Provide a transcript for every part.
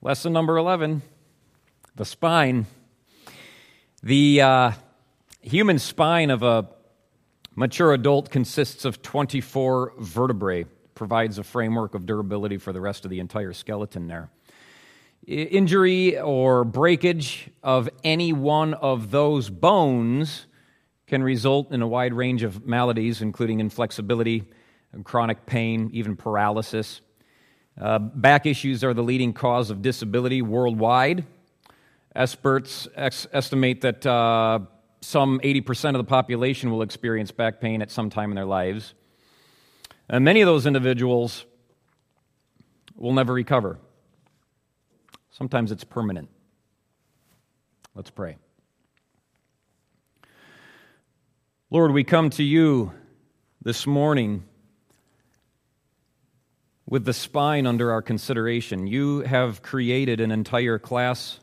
Lesson number 11, the spine. The human spine of a mature adult consists of 24 vertebrae, provides a framework of durability for the rest of the entire skeleton there. Injury or breakage of any one of those bones can result in a wide range of maladies, including inflexibility, chronic pain, even paralysis. Back issues are the leading cause of disability worldwide. Experts estimate that some 80% of the population will experience back pain at some time in their lives. And many of those individuals will never recover. Sometimes it's permanent. Let's pray. Lord, we come to you this morning with the spine under our consideration. You have created an entire class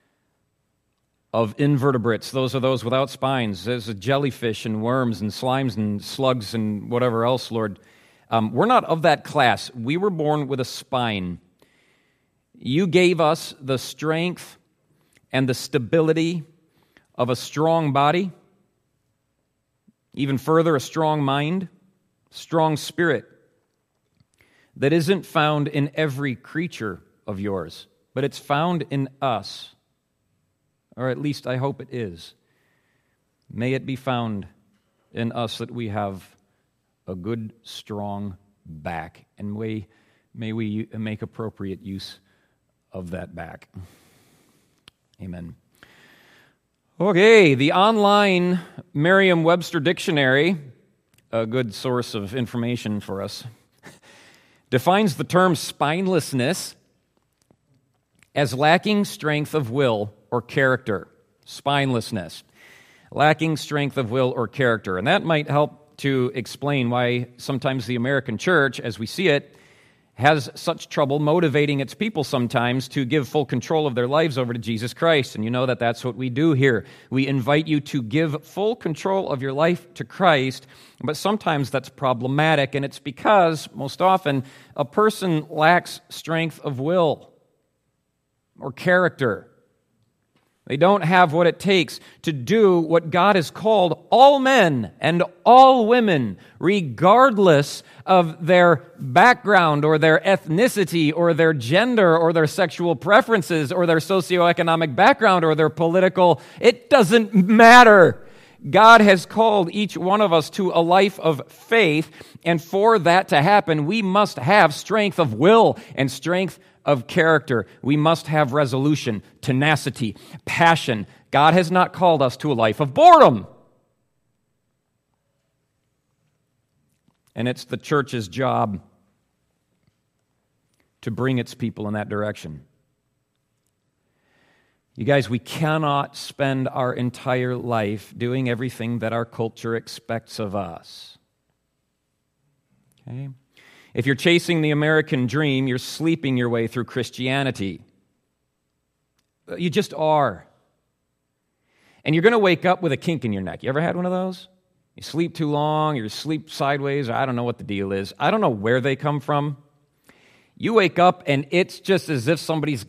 of invertebrates. Those are those without spines. There's a jellyfish and worms and slimes and slugs and whatever else, Lord. We're not of that class. We were born with a spine. You gave us the strength and the stability of a strong body, even further, a strong mind, strong spirit that isn't found in every creature of yours, but it's found in us, or at least I hope it is. May it be found in us that we have a good, strong back, and may we make appropriate use of that back. Amen. Okay, the online Merriam-Webster Dictionary, a good source of information for us, defines the term spinelessness as lacking strength of will or character. Spinelessness. Lacking strength of will or character. And that might help to explain why sometimes the American church, as we see it, has such trouble motivating its people sometimes to give full control of their lives over to Jesus Christ. And you know that that's what we do here. We invite you to give full control of your life to Christ, but sometimes that's problematic, and it's because, most often, a person lacks strength of will or character. They don't have what it takes to do what God has called all men and all women, regardless of their background or their ethnicity or their gender or their sexual preferences or their socioeconomic background or their political. It doesn't matter. God has called each one of us to a life of faith, and for that to happen, we must have strength of will and strength of character. We must have resolution, tenacity, passion. God has not called us to a life of boredom. And it's the church's job to bring its people in that direction. You guys, we cannot spend our entire life doing everything that our culture expects of us. Okay? If you're chasing the American dream, you're sleeping your way through Christianity. You just are. And you're going to wake up with a kink in your neck. You ever had one of those? You sleep too long, you sleep sideways, or I don't know what the deal is. I don't know where they come from. You wake up and it's just as if somebody's...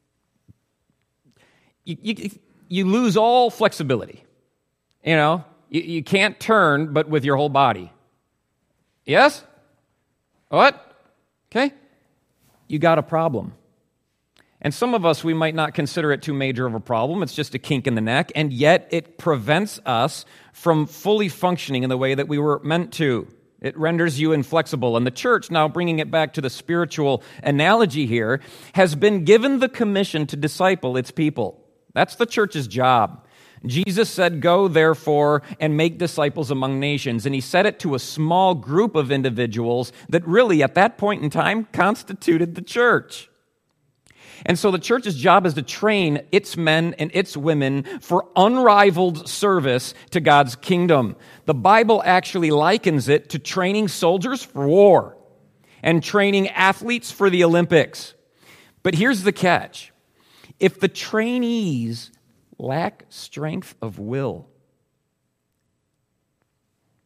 You lose all flexibility. You know, you can't turn but with your whole body. Yes? What? Okay. You got a problem. And some of us, we might not consider it too major of a problem. It's just a kink in the neck, and yet it prevents us from fully functioning in the way that we were meant to. It renders you inflexible. And the church, now bringing it back to the spiritual analogy here, has been given the commission to disciple its people. That's the church's job. Jesus said, "Go, therefore, and make disciples among nations." And he said it to a small group of individuals that really, at that point in time, constituted the church. And so the church's job is to train its men and its women for unrivaled service to God's kingdom. The Bible actually likens it to training soldiers for war and training athletes for the Olympics. But here's the catch. If the trainees lack strength of will,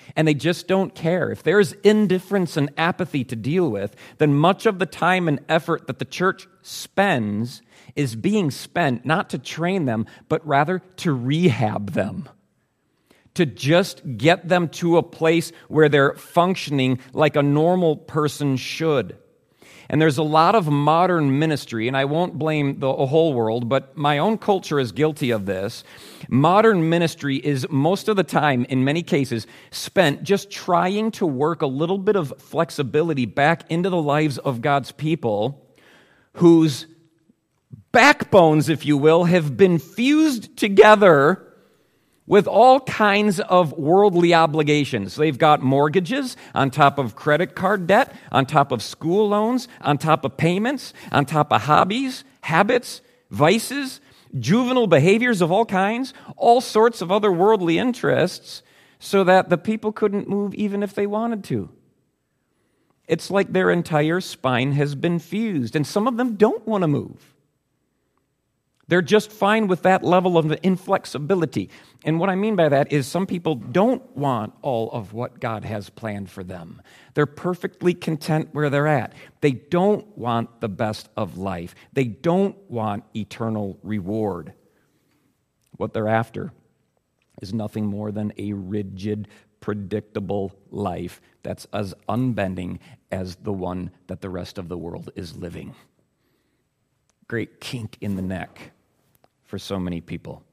And they just don't care. If there's indifference and apathy to deal with, then much of the time and effort that the church spends is being spent not to train them, but rather to rehab them, to just get them to a place where they're functioning like a normal person should. And there's a lot of modern ministry, and I won't blame the whole world, but my own culture is guilty of this. Modern ministry is most of the time, in many cases, spent just trying to work a little bit of flexibility back into the lives of God's people whose backbones, if you will, have been fused together with all kinds of worldly obligations. They've got mortgages on top of credit card debt, on top of school loans, on top of payments, on top of hobbies, habits, vices, juvenile behaviors of all kinds, all sorts of other worldly interests, so that the people couldn't move even if they wanted to. It's like their entire spine has been fused, and some of them don't want to move. They're just fine with that level of inflexibility. And what I mean by that is some people don't want all of what God has planned for them. They're perfectly content where they're at. They don't want the best of life. They don't want eternal reward. What they're after is nothing more than a rigid, predictable life that's as unbending as the one that the rest of the world is living. Great kink in the neck for so many people.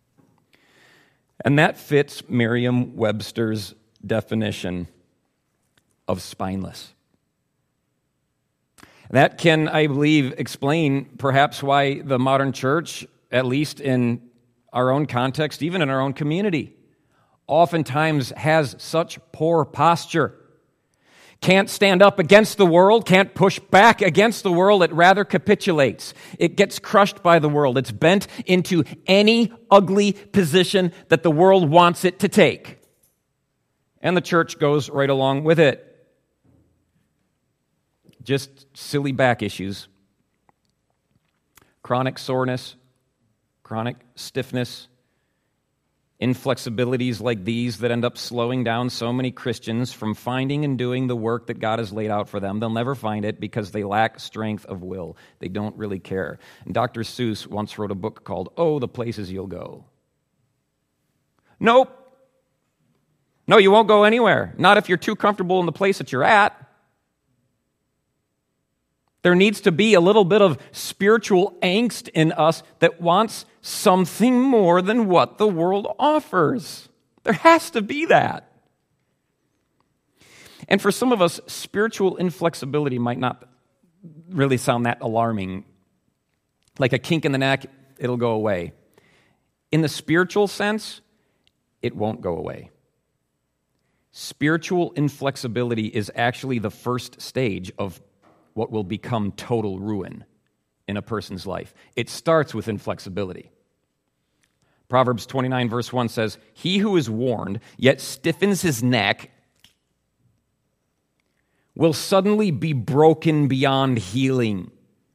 And that fits Merriam-Webster's definition of spineless. That can, I believe, explain perhaps why the modern church, at least in our own context, even in our own community, oftentimes has such poor posture. Can't stand up against the world, can't push back against the world. It rather capitulates. It gets crushed by the world. It's bent into any ugly position that the world wants it to take. And the church goes right along with it. Just silly back issues. Chronic soreness, chronic stiffness, inflexibilities like these that end up slowing down so many Christians from finding and doing the work that God has laid out for them. They'll never find it because they lack strength of will. They don't really care. And Dr. Seuss once wrote a book called, "Oh, the Places You'll Go." Nope. No, you won't go anywhere. Not if you're too comfortable in the place that you're at. There needs to be a little bit of spiritual angst in us that wants something more than what the world offers. There has to be that. And for some of us, spiritual inflexibility might not really sound that alarming. Like a kink in the neck, it'll go away. In the spiritual sense, it won't go away. Spiritual inflexibility is actually the first stage of what will become total ruin in a person's life. It starts with inflexibility. Proverbs 29 verse 1 says, "He who is warned, yet stiffens his neck, will suddenly be broken beyond healing."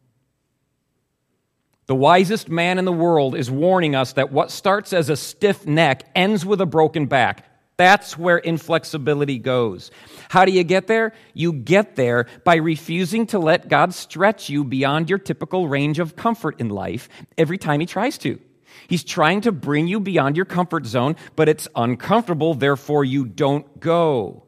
The wisest man in the world is warning us that what starts as a stiff neck ends with a broken back. That's where inflexibility goes. How do you get there? You get there by refusing to let God stretch you beyond your typical range of comfort in life every time He tries to. He's trying to bring you beyond your comfort zone, but it's uncomfortable, therefore you don't go.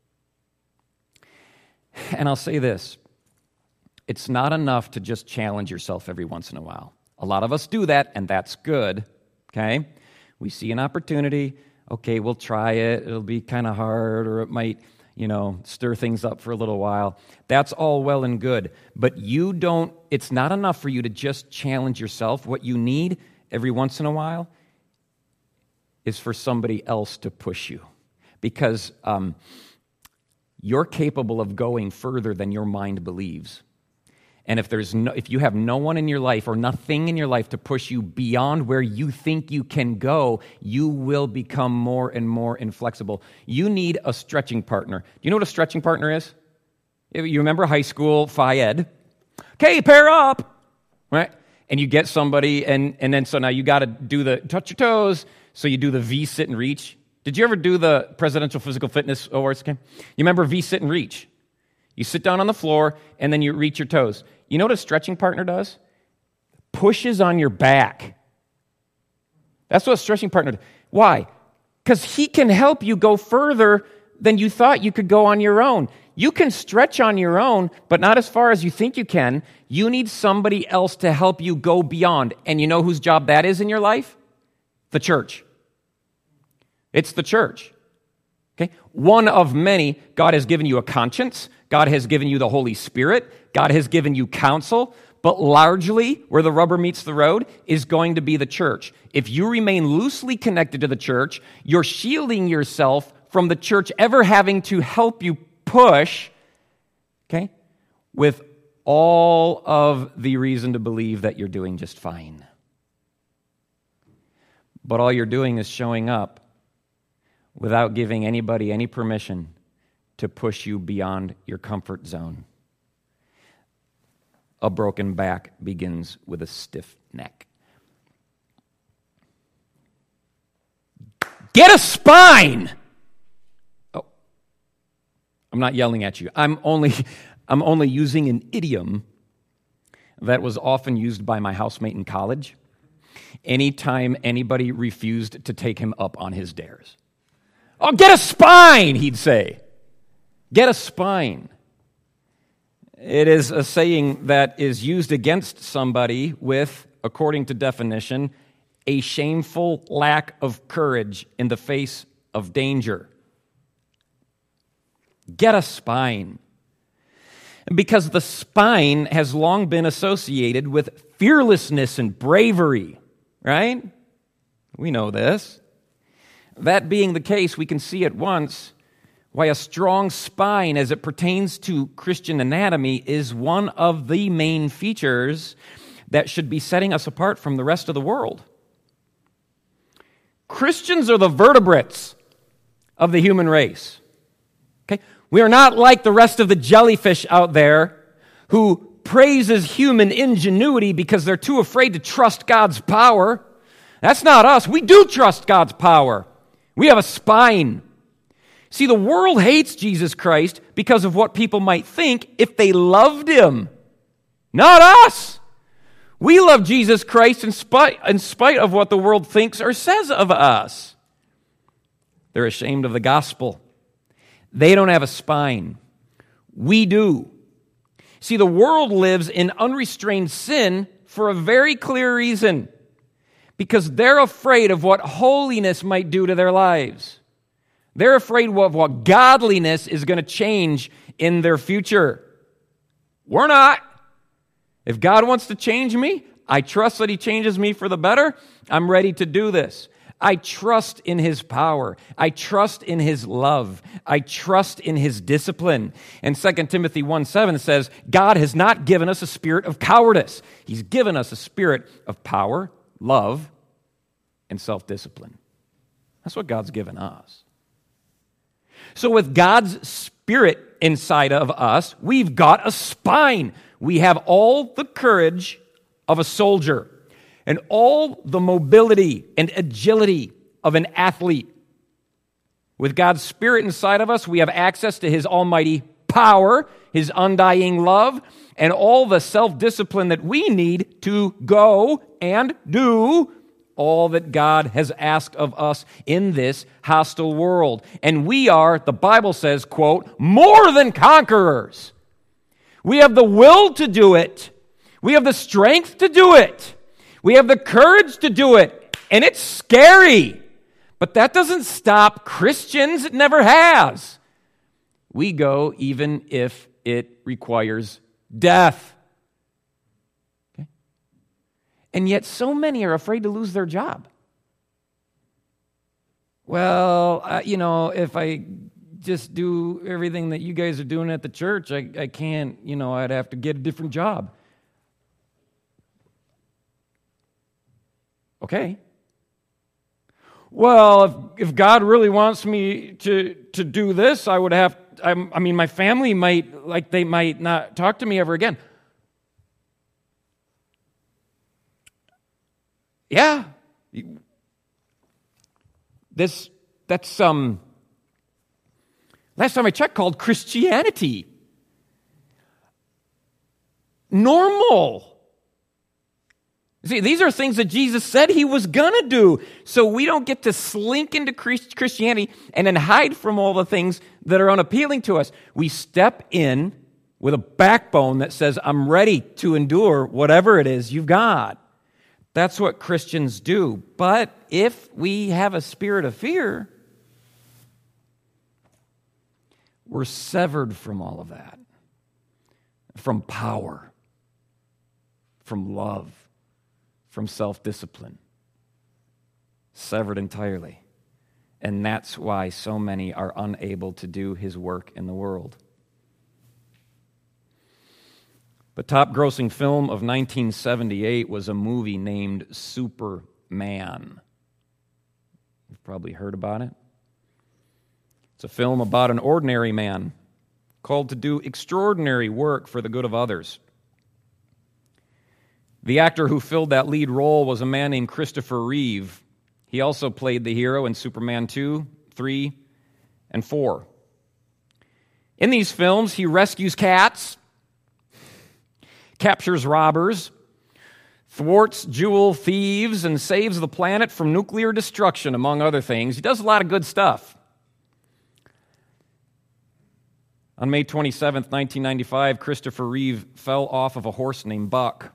And I'll say this. It's not enough to just challenge yourself every once in a while. A lot of us do that, and that's good, okay? We see an opportunity. Okay, we'll try it. It'll be kind of hard, or it might, stir things up for a little while. That's all well and good. But it's not enough for you to just challenge yourself. What you need every once in a while is for somebody else to push you. Because you're capable of going further than your mind believes. And if you have no one in your life or nothing in your life to push you beyond where you think you can go, you will become more and more inflexible. You need a stretching partner. Do you know what a stretching partner is? You remember high school, Phi Ed? Okay, pair up, right? And you get somebody, and then so now you got to do the touch your toes, so you do the V sit and reach. Did you ever do the Presidential Physical Fitness Awards? You remember V-sit and reach? You sit down on the floor, and then you reach your toes. You know what a stretching partner does? Pushes on your back. That's what a stretching partner does. Why? Because he can help you go further than you thought you could go on your own. You can stretch on your own, but not as far as you think you can. You need somebody else to help you go beyond. And you know whose job that is in your life? The church. It's the church. Okay? One of many. God has given you a conscience. God has given you the Holy Spirit. God has given you counsel. But largely, where the rubber meets the road is going to be the church. If you remain loosely connected to the church, you're shielding yourself from the church ever having to help you push, okay, with all of the reason to believe that you're doing just fine. But all you're doing is showing up without giving anybody any permission to push you beyond your comfort zone. A broken back begins with a stiff neck. Get a spine! Oh, I'm not yelling at you. I'm only using an idiom that was often used by my housemate in college anytime anybody refused to take him up on his dares. Oh, get a spine, he'd say. Get a spine. It is a saying that is used against somebody with, according to definition, a shameful lack of courage in the face of danger. Get a spine. Because the spine has long been associated with fearlessness and bravery, right? We know this. That being the case, we can see at once why a strong spine as it pertains to Christian anatomy is one of the main features that should be setting us apart from the rest of the world. Christians are the vertebrates of the human race. Okay? We are not like the rest of the jellyfish out there who praises human ingenuity because they're too afraid to trust God's power. That's not us. We do trust God's power. We have a spine. See, the world hates Jesus Christ because of what people might think if they loved him. Not us. We love Jesus Christ in spite of what the world thinks or says of us. They're ashamed of the gospel. They don't have a spine. We do. See, the world lives in unrestrained sin for a very clear reason. Because they're afraid of what holiness might do to their lives. They're afraid of what godliness is going to change in their future. We're not. If God wants to change me, I trust that he changes me for the better. I'm ready to do this. I trust in his power. I trust in his love. I trust in his discipline. And 2 Timothy 1:7 says, God has not given us a spirit of cowardice. He's given us a spirit of power, love, and self-discipline. That's what God's given us. So with God's Spirit inside of us, we've got a spine. We have all the courage of a soldier and all the mobility and agility of an athlete. With God's Spirit inside of us, we have access to his almighty power, his undying love, and all the self-discipline that we need to go and do all that God has asked of us in this hostile world. And we are, the Bible says, quote, more than conquerors. We have the will to do it. We have the strength to do it. We have the courage to do it. And it's scary. But that doesn't stop Christians. It never has. We go even if it requires death. And yet so many are afraid to lose their job. Well, if I just do everything that you guys are doing at the church, I can't, I'd have to get a different job. Okay. Well, if God really wants me to do this, I would have, my family might not talk to me ever again. Yeah. This That's last time I checked, called Christianity. Normal. See, these are things that Jesus said he was going to do. So we don't get to slink into Christianity and then hide from all the things that are unappealing to us. We step in with a backbone that says, I'm ready to endure whatever it is you've got. That's what Christians do. But if we have a spirit of fear, we're severed from all of that, from power, from love, from self-discipline, severed entirely. And that's why so many are unable to do his work in the world. The top-grossing film of 1978 was a movie named Superman. You've probably heard about it. It's a film about an ordinary man called to do extraordinary work for the good of others. The actor who filled that lead role was a man named Christopher Reeve. He also played the hero in Superman 2, 3, and 4. In these films, he rescues cats, captures robbers, thwarts jewel thieves, and saves the planet from nuclear destruction, among other things. He does a lot of good stuff. On May 27th, 1995, Christopher Reeve fell off of a horse named Buck,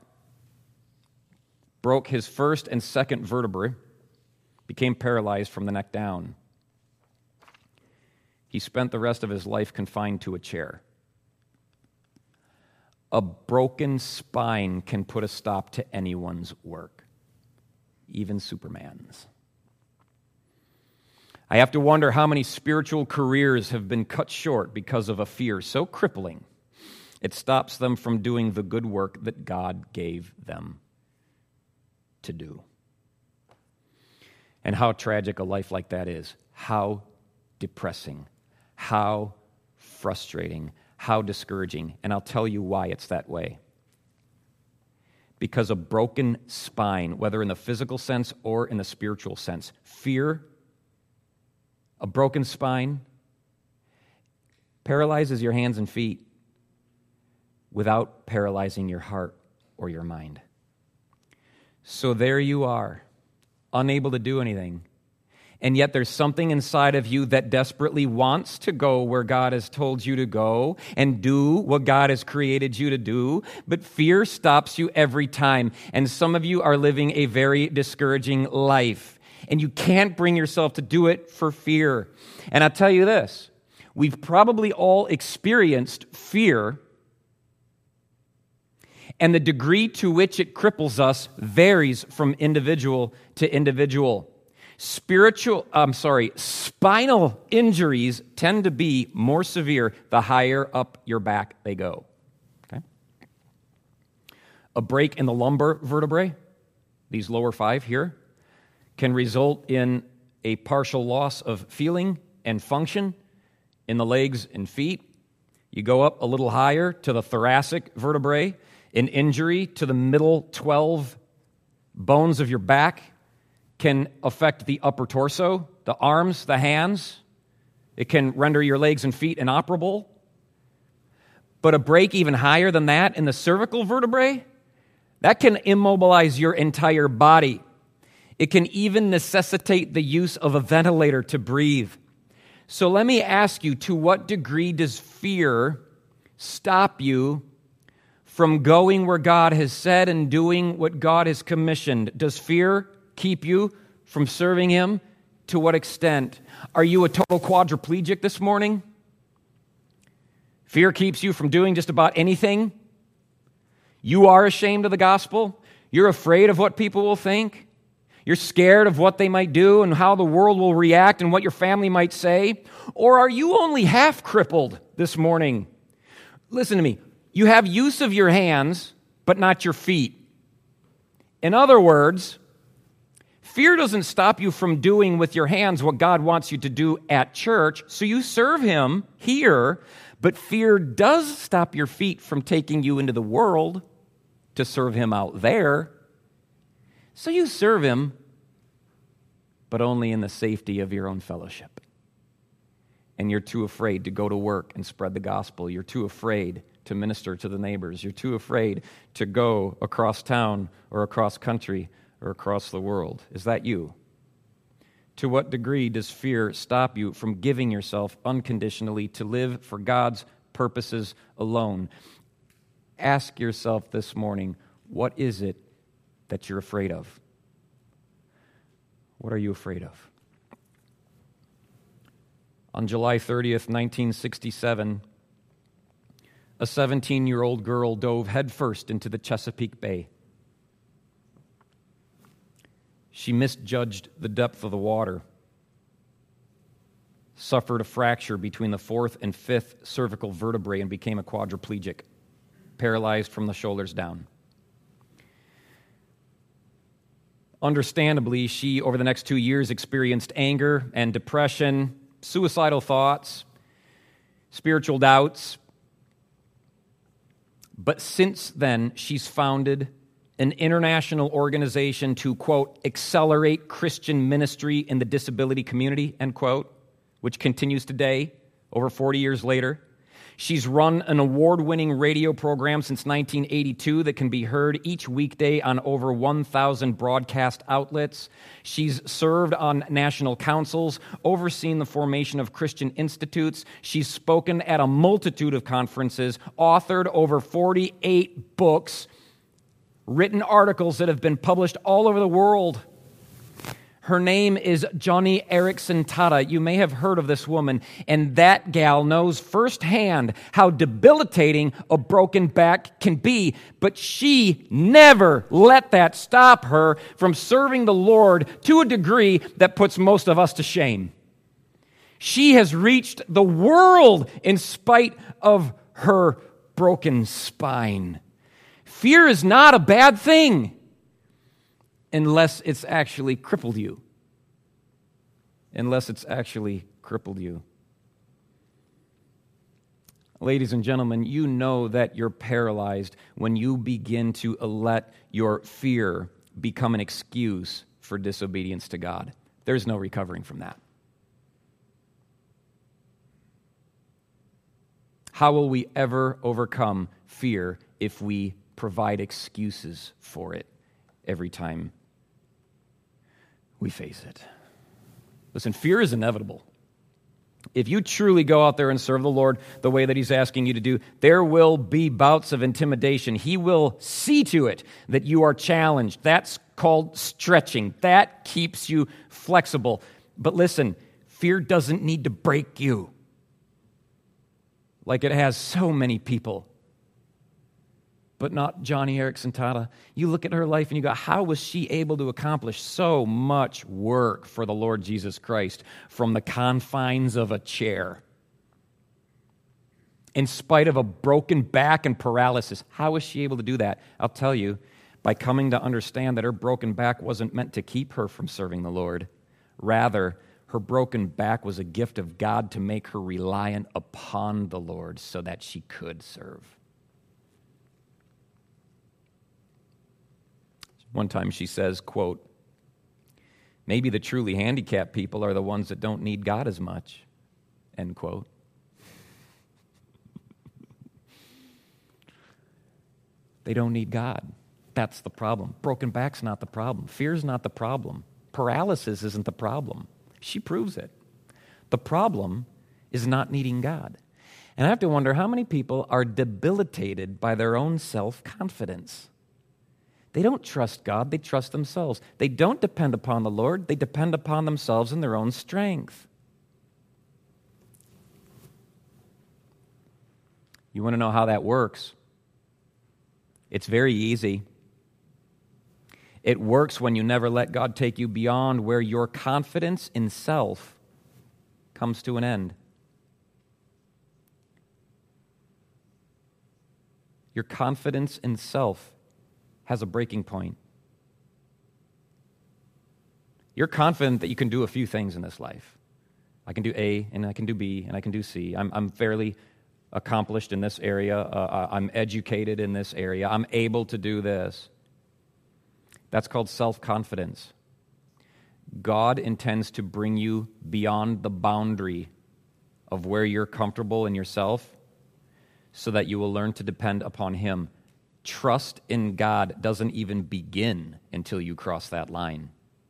broke his first and second vertebrae, became paralyzed from the neck down. He spent the rest of his life confined to a chair. A broken spine can put a stop to anyone's work, even Superman's. I have to wonder how many spiritual careers have been cut short because of a fear so crippling it stops them from doing the good work that God gave them to do. And how tragic a life like that is. How depressing. How frustrating. How discouraging. And I'll tell you why it's that way. Because a broken spine, whether in the physical sense or in the spiritual sense, fear, a broken spine, paralyzes your hands and feet without paralyzing your heart or your mind. So there you are, unable to do anything. And yet there's something inside of you that desperately wants to go where God has told you to go and do what God has created you to do. But fear stops you every time. And some of you are living a very discouraging life. And you can't bring yourself to do it for fear. And I'll tell you this, we've probably all experienced fear, and the degree to which it cripples us varies from individual to individual. Spinal injuries tend to be more severe the higher up your back they go. Okay? A break in the lumbar vertebrae, these lower 5 here, can result in a partial loss of feeling and function in the legs and feet. You go up a little higher to the thoracic vertebrae, an injury to the middle 12 bones of your back can affect the upper torso, the arms, the hands. It can render your legs and feet inoperable. But a break even higher than that in the cervical vertebrae, that can immobilize your entire body. It can even necessitate the use of a ventilator to breathe. So let me ask you, to what degree does fear stop you from going where God has said and doing what God has commissioned? Does fear keep you from serving Him? To what extent? Are you a total quadriplegic this morning? Fear keeps you from doing just about anything? You are ashamed of the gospel? You're afraid of what people will think? You're scared of what they might do and how the world will react and what your family might say? Or are you only half crippled this morning? Listen to me. You have use of your hands, but not your feet. In other words, fear doesn't stop you from doing with your hands what God wants you to do at church, so you serve Him here, but fear does stop your feet from taking you into the world to serve Him out there. So you serve Him, but only in the safety of your own fellowship. And you're too afraid to go to work and spread the gospel. You're too afraid to minister to the neighbors. You're too afraid to go across town or across country or across the world. Is that you? To what degree does fear stop you from giving yourself unconditionally to live for God's purposes alone? Ask yourself this morning, what is it that you're afraid of? What are you afraid of? On July 30th, 1967, a 17-year-old girl dove headfirst into the Chesapeake Bay. She misjudged the depth of the water, suffered a fracture between the fourth and fifth cervical vertebrae, and became a quadriplegic, paralyzed from the shoulders down. Understandably, she, over the next 2 years, experienced anger and depression, suicidal thoughts, spiritual doubts. But since then, she's founded an international organization to, quote, accelerate Christian ministry in the disability community, end quote, which continues today, over 40 years later. She's run an award-winning radio program since 1982 that can be heard each weekday on over 1,000 broadcast outlets. She's served on national councils, overseen the formation of Christian institutes. She's spoken at a multitude of conferences, authored over 48 books, written articles that have been published all over the world. Her name is Joni Eareckson Tada. You may have heard of this woman, and that gal knows firsthand how debilitating a broken back can be, but she never let that stop her from serving the Lord to a degree that puts most of us to shame. She has reached the world in spite of her broken spine. Fear is not a bad thing unless it's actually crippled you. Unless it's actually crippled you. Ladies and gentlemen, you know that you're paralyzed when you begin to let your fear become an excuse for disobedience to God. There's no recovering from that. How will we ever overcome fear if we provide excuses for it every time we face it? Listen, fear is inevitable. If you truly go out there and serve the Lord the way that He's asking you to do, there will be bouts of intimidation. He will see to it that you are challenged. That's called stretching. That keeps you flexible. But listen, fear doesn't need to break you like it has so many people. But not Joni Eareckson Tada. You look at her life and you go, how was she able to accomplish so much work for the Lord Jesus Christ from the confines of a chair? In spite of a broken back and paralysis, how was she able to do that? I'll tell you, by coming to understand that her broken back wasn't meant to keep her from serving the Lord. Rather, her broken back was a gift of God to make her reliant upon the Lord so that she could serve. One time she says, quote, maybe the truly handicapped people are the ones that don't need God as much, end quote. They don't need God. That's the problem. Broken back's not the problem. Fear's not the problem. Paralysis isn't the problem. She proves it. The problem is not needing God. And I have to wonder how many people are debilitated by their own self-confidence. They don't trust God, they trust themselves. They don't depend upon the Lord, they depend upon themselves and their own strength. You want to know how that works? It's very easy. It works when you never let God take you beyond where your confidence in self comes to an end. Your confidence in self has a breaking point. You're confident that you can do a few things in this life. I can do A, and I can do B, and I can do C. I'm fairly accomplished in this area. I'm educated in this area. I'm able to do this. That's called self-confidence. God intends to bring you beyond the boundary of where you're comfortable in yourself so that you will learn to depend upon Him. Trust in God doesn't even begin until you cross that line.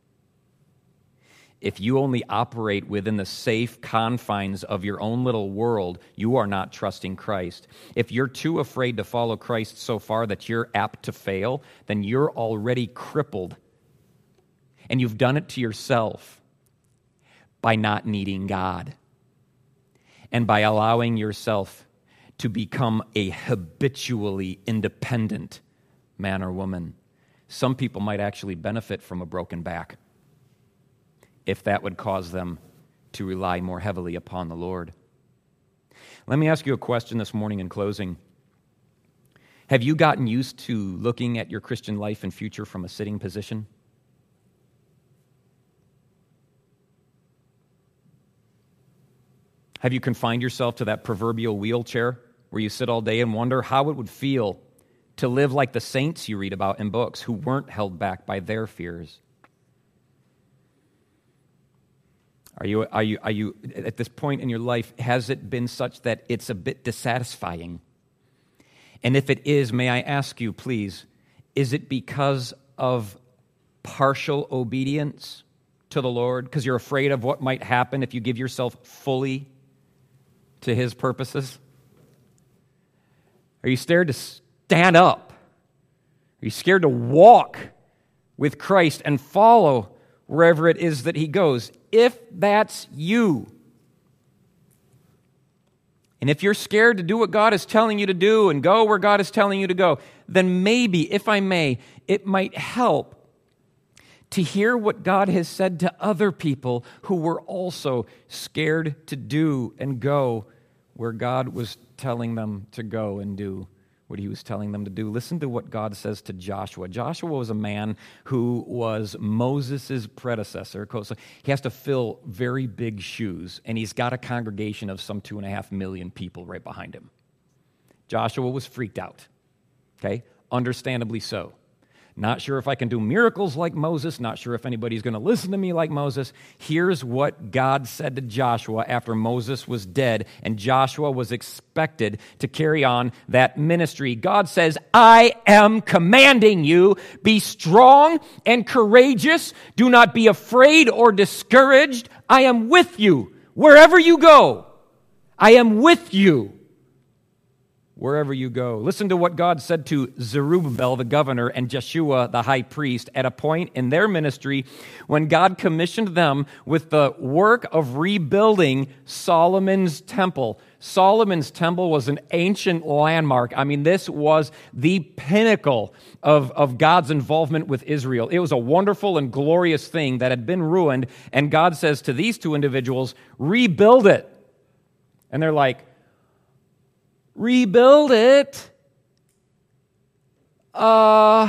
If you only operate within the safe confines of your own little world, you are not trusting Christ. If you're too afraid to follow Christ so far that you're apt to fail, then you're already crippled. And you've done it to yourself by not needing God and by allowing yourself to become a habitually independent man or woman. Some people might actually benefit from a broken back if that would cause them to rely more heavily upon the Lord. Let me ask you a question this morning in closing. Have you gotten used to looking at your Christian life and future from a sitting position? Have you confined yourself to that proverbial wheelchair where you sit all day and wonder how it would feel to live like the saints you read about in books who weren't held back by their fears? Are you at this point in your life, has it been such that it's a bit dissatisfying? And if it is, may I ask you, please, is it because of partial obedience to the Lord? Because you're afraid of what might happen if you give yourself fully to His purposes? Are you scared to stand up? Are you scared to walk with Christ and follow wherever it is that He goes? If that's you, and if you're scared to do what God is telling you to do and go where God is telling you to go, then maybe, if I may, it might help to hear what God has said to other people who were also scared to do and go where God was telling them to go and do what He was telling them to do. Listen to what God says to Joshua. Joshua was a man who was Moses' predecessor. So he has to fill very big shoes, and he's got a congregation of some 2.5 million people right behind him. Joshua was freaked out, okay? Understandably so. Not sure if I can do miracles like Moses, not sure if anybody's going to listen to me like Moses. Here's what God said to Joshua after Moses was dead and Joshua was expected to carry on that ministry. God says, I am commanding you, be strong and courageous. Do not be afraid or discouraged. I am with you wherever you go. I am with you wherever you go. Listen to what God said to Zerubbabel, the governor, and Jeshua, the high priest, at a point in their ministry when God commissioned them with the work of rebuilding Solomon's temple. Solomon's temple was an ancient landmark. I mean, this was the pinnacle of God's involvement with Israel. It was a wonderful and glorious thing that had been ruined, and God says to these two individuals, rebuild it. And they're like, rebuild it? And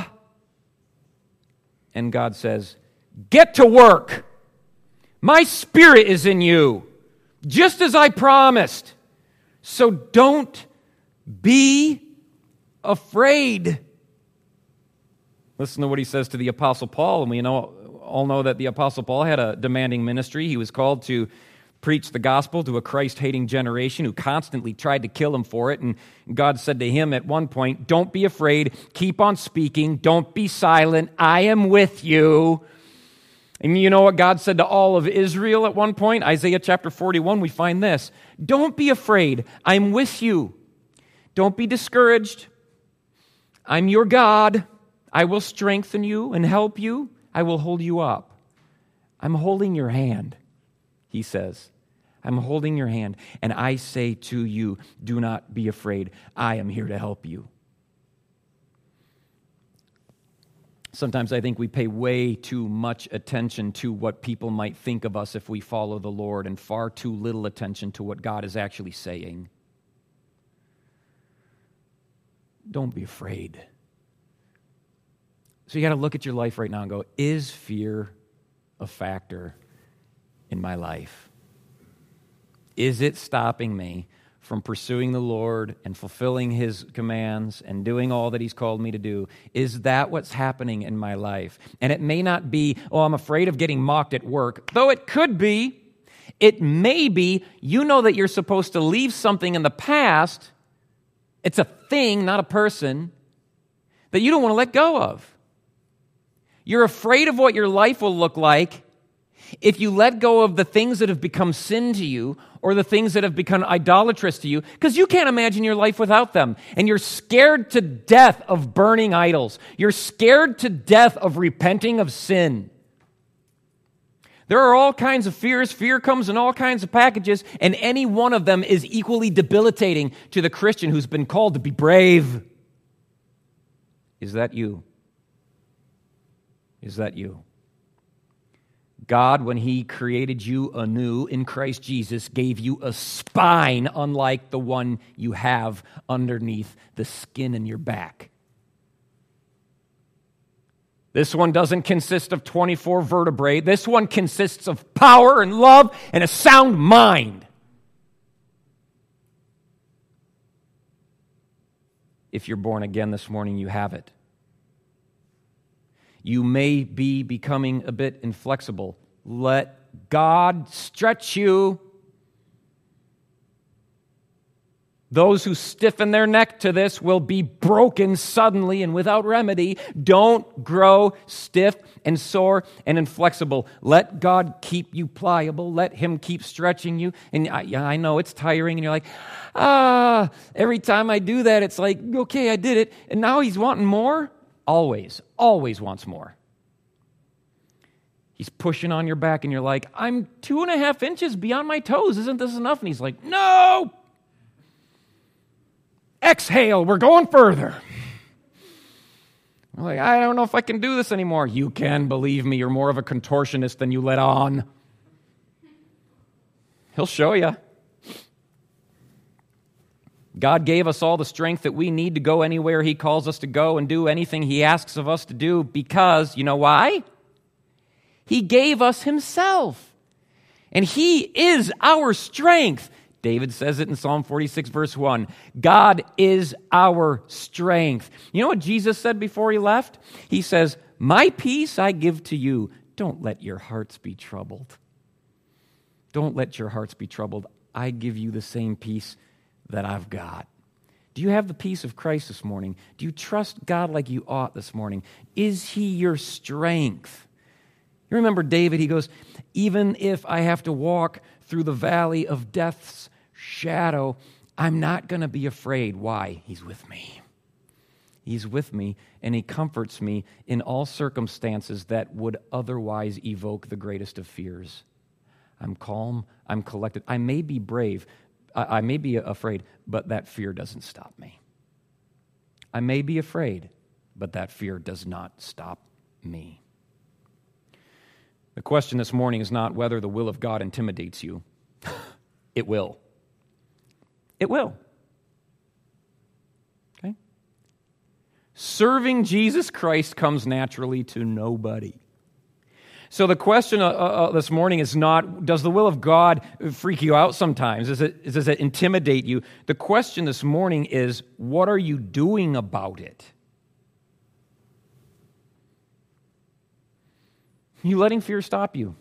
God says, get to work. My Spirit is in you, just as I promised. So don't be afraid. Listen to what he says to the Apostle Paul, and we all know that the Apostle Paul had a demanding ministry. He was called to preach the gospel to a Christ-hating generation who constantly tried to kill him for it. And God said to him at one point, don't be afraid, keep on speaking, don't be silent, I am with you. And you know what God said to all of Israel at one point? Isaiah chapter 41, we find this. Don't be afraid, I'm with you. Don't be discouraged. I'm your God. I will strengthen you and help you. I will hold you up. I'm holding your hand, he says. I'm holding your hand, and I say to you, do not be afraid. I am here to help you. Sometimes I think we pay way too much attention to what people might think of us if we follow the Lord, and far too little attention to what God is actually saying. Don't be afraid. So you got to look at your life right now and go, is fear a factor in my life? Is it stopping me from pursuing the Lord and fulfilling His commands and doing all that He's called me to do? Is that what's happening in my life? And it may not be, oh, I'm afraid of getting mocked at work, though it could be. It may be, you know that you're supposed to leave something in the past. It's a thing, not a person, that you don't want to let go of. You're afraid of what your life will look like if you let go of the things that have become sin to you or the things that have become idolatrous to you, because you can't imagine your life without them. And you're scared to death of burning idols. You're scared to death of repenting of sin. There are all kinds of fears. Fear comes in all kinds of packages, and any one of them is equally debilitating to the Christian who's been called to be brave. Is that you? Is that you? God, when He created you anew in Christ Jesus, gave you a spine unlike the one you have underneath the skin in your back. This one doesn't consist of 24 vertebrae. This one consists of power and love and a sound mind. If you're born again this morning, you have it. You may be becoming a bit inflexible. Let God stretch you. Those who stiffen their neck to this will be broken suddenly and without remedy. Don't grow stiff and sore and inflexible. Let God keep you pliable. Let Him keep stretching you. And I know it's tiring, and you're like, every time I do that, it's like, okay, I did it, and now He's wanting more. Always wants more. He's pushing on your back, and you're like, I'm 2.5 inches beyond my toes. Isn't this enough? And He's like, no! Exhale, we're going further. I'm like, I don't know if I can do this anymore. You can, believe me. You're more of a contortionist than you let on. He'll show you. God gave us all the strength that we need to go anywhere He calls us to go and do anything He asks of us to do because, you know why? He gave us Himself. And He is our strength. David says it in Psalm 46, verse 1. God is our strength. You know what Jesus said before He left? He says, my peace I give to you. Don't let your hearts be troubled. Don't let your hearts be troubled. I give you the same peace that I've got. Do you have the peace of Christ this morning? Do you trust God like you ought this morning? Is He your strength? You remember David, he goes, even if I have to walk through the valley of death's shadow, I'm not going to be afraid. Why? He's with me. He's with me, and He comforts me in all circumstances that would otherwise evoke the greatest of fears. I'm calm, I'm collected. I may be brave, I may be afraid, but that fear doesn't stop me. I may be afraid, but that fear does not stop me. The question this morning is not whether the will of God intimidates you. It will. It will. Okay? Serving Jesus Christ comes naturally to nobody. So the question this morning is not, does the will of God freak you out sometimes? Does it intimidate you? The question this morning is, what are you doing about it? Are you letting fear stop you?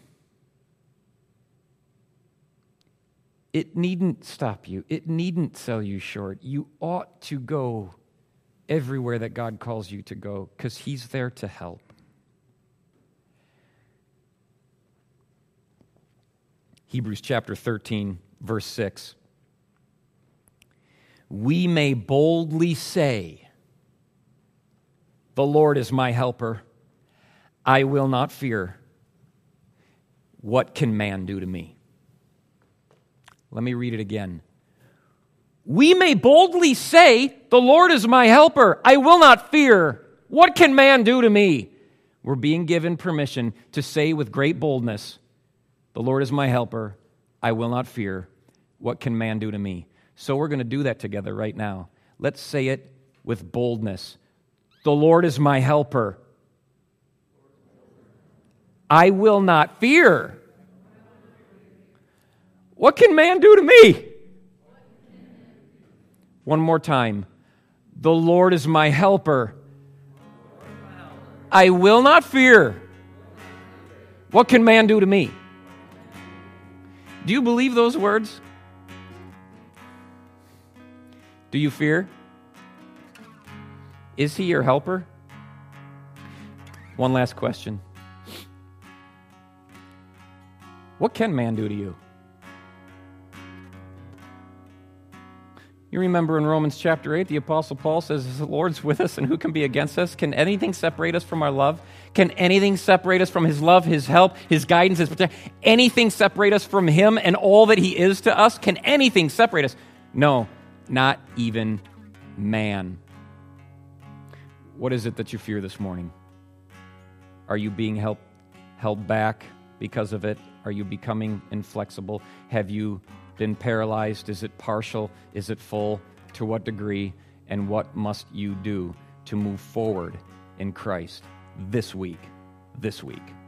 It needn't stop you. It needn't sell you short. You ought to go everywhere that God calls you to go because He's there to help. Hebrews chapter 13, verse 6. We may boldly say, the Lord is my helper. I will not fear. What can man do to me? Let me read it again. We may boldly say, the Lord is my helper. I will not fear. What can man do to me? We're being given permission to say with great boldness, the Lord is my helper. I will not fear. What can man do to me? So we're going to do that together right now. Let's say it with boldness. The Lord is my helper. I will not fear. What can man do to me? One more time. The Lord is my helper. I will not fear. What can man do to me? Do you believe those words? Do you fear? Is he your helper? One last question. What can man do to you? You remember in Romans chapter 8, the Apostle Paul says, the Lord's with us, and who can be against us? Can anything separate us from our love? Can anything separate us from his love, his help, his guidance, his protection? Anything separate us from him and all that he is to us? Can anything separate us? No, not even man. What is it that you fear this morning? Are you being held back because of it? Are you becoming inflexible? Have you been paralyzed? Is it partial? Is it full? To what degree? And what must you do to move forward in Christ this week?